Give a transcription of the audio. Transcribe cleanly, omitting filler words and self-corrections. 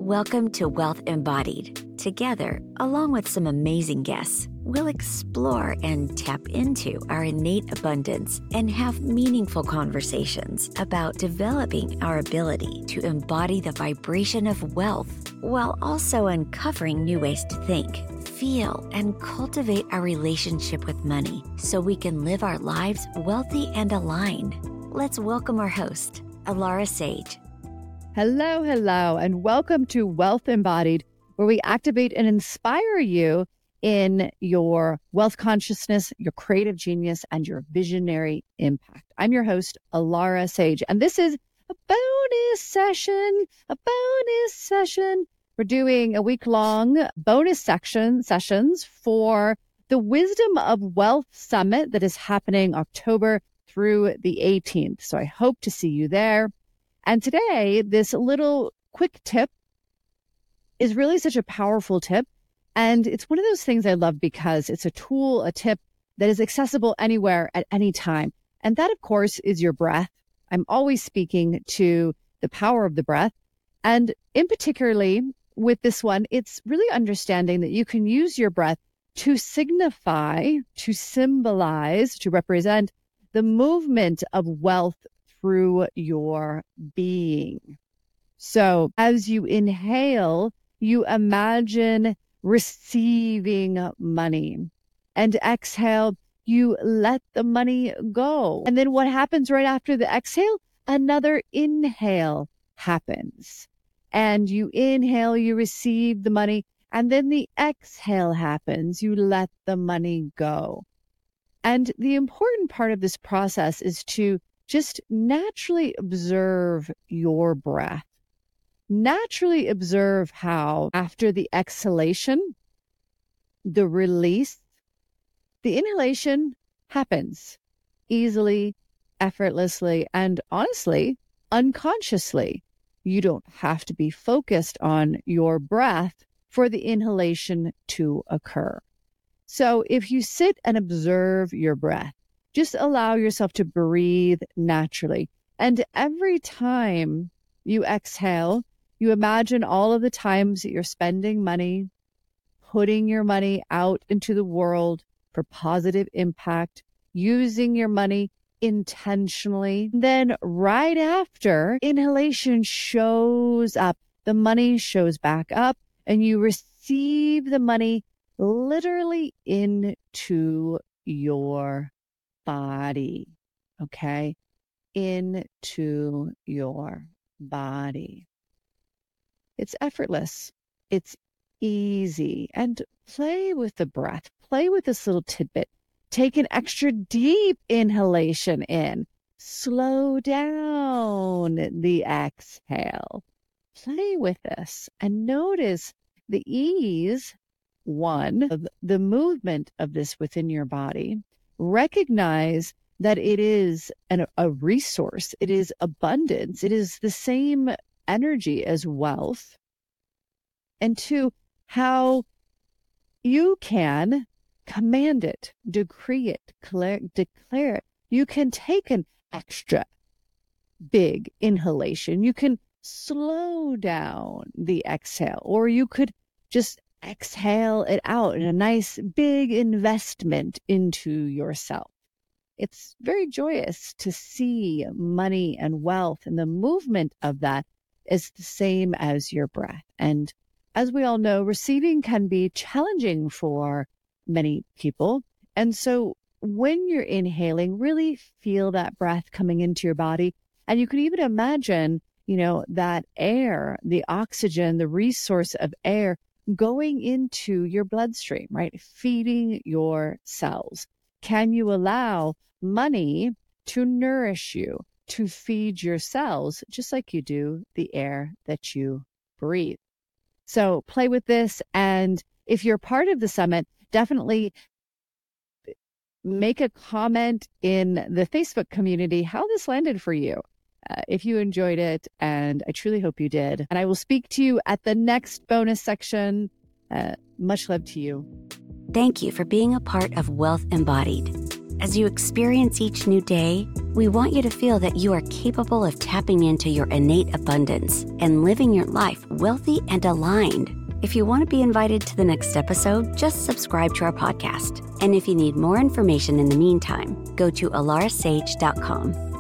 Welcome to Wealth Embodied. Together, along with some amazing guests, we'll explore and tap into our innate abundance and have meaningful conversations about developing our ability to embody the vibration of wealth while also uncovering new ways to think, feel, and cultivate our relationship with money so we can live our lives wealthy and aligned. Let's welcome our host, Alara Sage. Hello, and welcome to Wealth Embodied, where we activate and inspire you in your wealth consciousness, your creative genius, and your visionary impact. I'm your host, Alara Sage, and this is a bonus session. We're doing a week-long bonus sessions for the Wisdom of Wealth Summit that is happening October through the 18th. So I hope to see you there. And today, this little quick tip is really such a powerful tip. And it's one of those things I love because it's a tool, a tip that is accessible anywhere at any time. And that, of course, is your breath. I'm always speaking to the power of the breath. And in particularly with this one, it's really understanding that you can use your breath to signify, to symbolize, to represent the movement of wealth through your being. So as you inhale, you imagine receiving money, and exhale, you let the money go. And then what happens right after the exhale? Another inhale happens, and you inhale, you receive the money, and then the exhale happens. You let the money go. And the important part of this process is to just naturally observe your breath. Naturally observe how after the exhalation, the release, the inhalation happens easily, effortlessly, and honestly, unconsciously. You don't have to be focused on your breath for the inhalation to occur. So if you sit and observe your breath, just allow yourself to breathe naturally. And every time you exhale, you imagine all of the times that you're spending money, putting your money out into the world for positive impact, using your money intentionally. Then right after, inhalation shows up, the money shows back up, and you receive the money literally into your body, okay? Into your body. It's effortless. It's easy. And play with the breath. Play with this little tidbit. Take an extra deep inhalation in. Slow down the exhale. Play with this and notice the ease, one, of the movement of this within your body. Recognize that it is a resource. It is abundance. It is the same energy as wealth. And two, how you can command it, decree it, declare it. You can take an extra big inhalation. You can slow down the exhale, or you could just exhale it out in a nice big investment into yourself. It's very joyous to see money and wealth, and the movement of that is the same as your breath. And as we all know, receiving can be challenging for many people. And so when you're inhaling, really feel that breath coming into your body. And you can even imagine, that air, the oxygen, the resource of air going into your bloodstream, right? Feeding your cells. Can you allow money to nourish you, to feed your cells, just like you do the air that you breathe? So play with this. And if you're part of the summit, definitely make a comment in the Facebook community how this landed for you. If you enjoyed it, and I truly hope you did. And I will speak to you at the next bonus section. Much love to you. Thank you for being a part of Wealth Embodied. As you experience each new day, we want you to feel that you are capable of tapping into your innate abundance and living your life wealthy and aligned. If you want to be invited to the next episode, just subscribe to our podcast. And if you need more information in the meantime, go to alarisage.com.